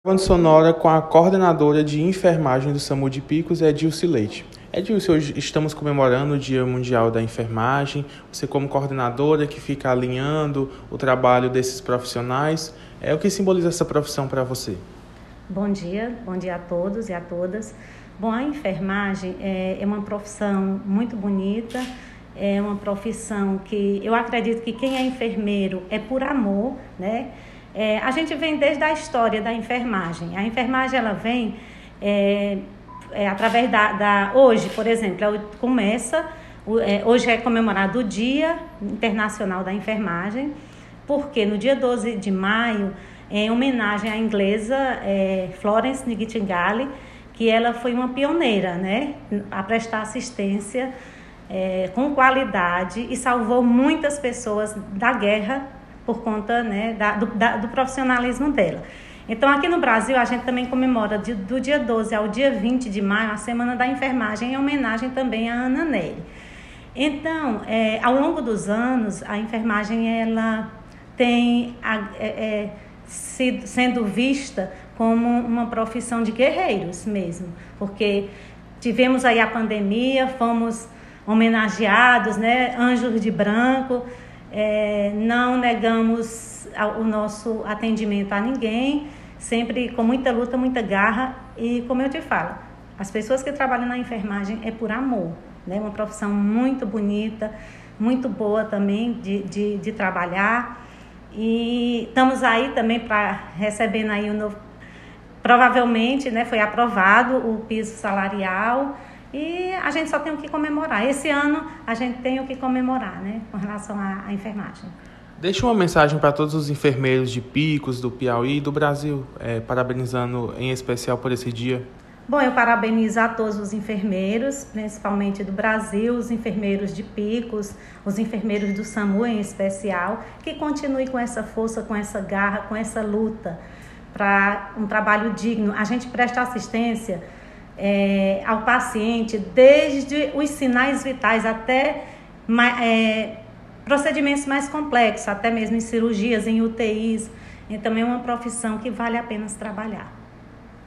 Gravando sonora com a coordenadora de enfermagem do SAMU de Picos, Edilce Leite. Edilce, hoje estamos comemorando o Dia Mundial da Enfermagem. Você, como coordenadora que fica alinhando o trabalho desses profissionais, o que simboliza essa profissão para você? Bom dia a todos e a todas. Bom, a enfermagem é uma profissão muito bonita, é uma profissão que eu acredito que quem é enfermeiro é por amor, né? A gente vem desde a história da enfermagem. A enfermagem ela vem através hoje, por exemplo, hoje é comemorado o Dia Internacional da Enfermagem, porque no dia 12 de maio, em homenagem à inglesa Florence Nightingale, que ela foi uma pioneira, né, a prestar assistência com qualidade e salvou muitas pessoas da guerra por conta, né, do profissionalismo dela. Então, aqui no Brasil, a gente também comemora do dia 12 ao dia 20 de maio a Semana da Enfermagem, em homenagem também à Ana Nery. Então, ao longo dos anos, a enfermagem ela tem sendo vista como uma profissão de guerreiros mesmo, porque tivemos aí a pandemia, fomos homenageados, né, anjos de branco. Não negamos o nosso atendimento a ninguém, sempre com muita luta, muita garra. E como eu te falo, as pessoas que trabalham na enfermagem é por amor, né? Uma profissão muito bonita, muito boa também de trabalhar. E estamos aí também recebendo aí provavelmente, né, foi aprovado o piso salarial. E a gente só tem o que comemorar. Esse ano a gente tem o que comemorar, né, com relação à enfermagem. Deixa uma mensagem para todos os enfermeiros de Picos, do Piauí e do Brasil, parabenizando em especial por esse dia. Bom, eu parabenizo a todos os enfermeiros, principalmente do Brasil, os enfermeiros de Picos, os enfermeiros do SAMU em especial, que continuem com essa força, com essa garra, com essa luta para um trabalho digno. A gente presta assistência ao paciente, desde os sinais vitais até procedimentos mais complexos, até mesmo em cirurgias, em UTIs. Então é uma profissão que vale a pena trabalhar.